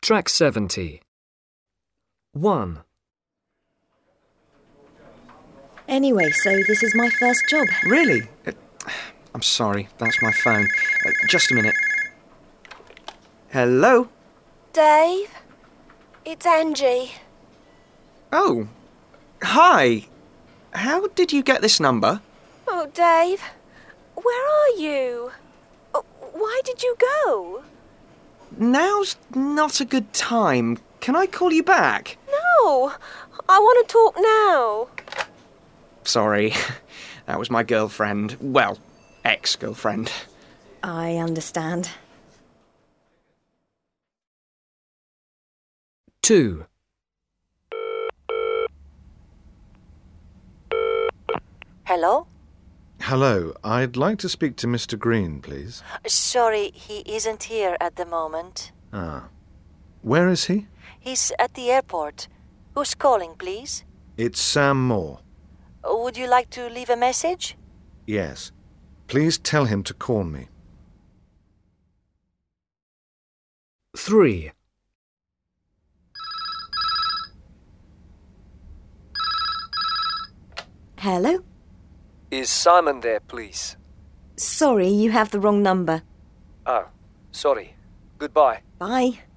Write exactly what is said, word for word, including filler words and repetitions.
Track seventy. one. Anyway, so this is my first job. Really? Uh, I'm sorry, that's my phone. Uh, just a minute. Hello? Dave? It's Angie. Oh, hi. How did you get this number? Oh, Dave, where are you? Oh, why did you go? Now's not a good time. Can I call you back? No, I want to talk now. Sorry, that was my girlfriend. Well, ex-girlfriend. I understand. two. Hello? Hello, I'd like to speak to Mister Green, please. Sorry, he isn't here at the moment. Ah. Where is he? He's at the airport. Who's calling, please? It's Sam Moore. Would you like to leave a message? Yes. Please tell him to call me. three. Hello? Is Simon there, please? Sorry, you have the wrong number. Oh, sorry. Goodbye. Bye.